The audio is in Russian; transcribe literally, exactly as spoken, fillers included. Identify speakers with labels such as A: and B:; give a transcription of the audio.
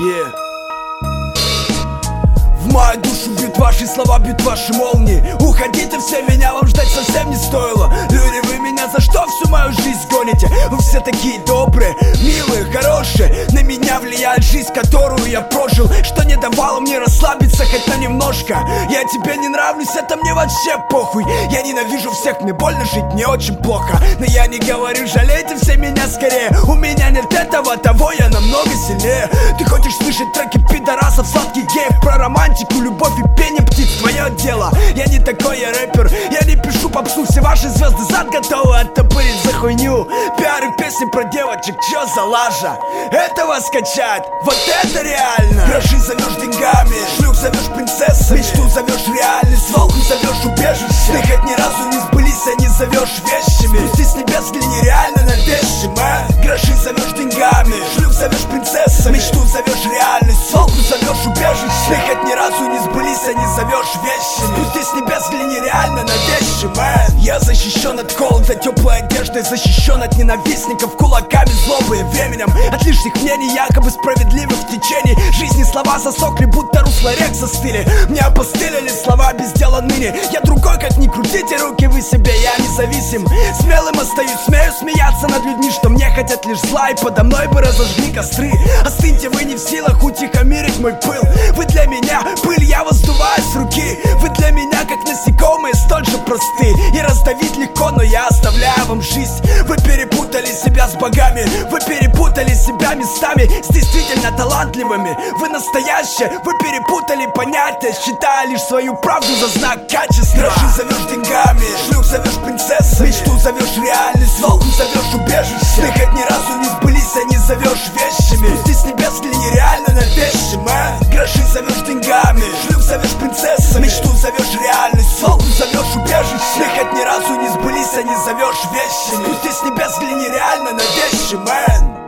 A: Yeah. В мою душу бьют ваши слова, бьют ваши молнии. Уходите все, меня вам ждать совсем не стоило. Люди, вы меня за что всю мою жизнь гоните? Вы все такие добрые, милые, хорошие. На меня влияет жизнь, которую я прожил, что не давало мне расслабиться хоть на немножко. Я тебе не нравлюсь, это мне вообще похуй. Я ненавижу всех, мне больно жить, мне очень плохо. Но я не говорю, жалейте все меня скорее. У меня нет этого, того я намного сильнее. Ты хочешь слышать треки пидорасов, сладких геев, про романтику, любовь и пение птиц, твое дело. Я не такой, я рэпер, я не пишу попсу. Все ваши звезды зад готовы оттопырить за хуйню. Пиары песни про девочек, чё за лажа? Этого скачать, вот это реально. Гроши зовешь деньгами, шлюх зовешь принцессами, мечту зовешь реальность, волку зовешь убежище. Ты хоть ни разу не сбылись, а не зовешь вещами. Спусти с небес, взгляни реально на вещи, а? Гроши зовешь деньгами, шлюх зовешь принцессами, мечту зовешь реальность, волку зовешь убежище. Ты хоть ни разу не сбылись, а не зовешь вещами. Спусти с небес, взгляни реально на вещи, man. Я защищен от холода теплой одеждой, защищен от ненавистников кулаками злобы и временем, от лишних мнений якобы справедливых в течение жизни. Слова засохли, будто русло рек застыли. Мне опостылили слова без дела ныне. Я другой, как ни крутите руки вы себе, я независим. Смелым остаюсь, смею смеяться над людьми, что мне хотят лишь зла, и подо мной бы разожгли костры. Остыньте, вы не в силах утихомирить мой пыл. Вы для меня пыль, я воздуваю с руки. Вы для меня как насекомые, столь же просты. И раздавить легко, но я оставляю вам жизнь. Вы перепутали себя с богами, вы перепутали себя местами с действительно талантливыми. Вы настоящие, вы перепутали понятия, считая лишь свою правду за знак качества. Гроши зовешь деньгами, шлюх зовешь принцессами, мечту зовешь реальность, волку зовешь убежище. Ты хоть ни разу не сбылись, а не зовешь вещами. Спусти с небес, взгляни реально на вещи, man. Гроши зовешь деньгами, шлюх зовешь принцессами, мечту зовешь реальность, волку зовешь убежище. Ты хоть ни разу не сбылись, а не зовешь вещами. Спусти с небес, взгляни реально на вещи, man.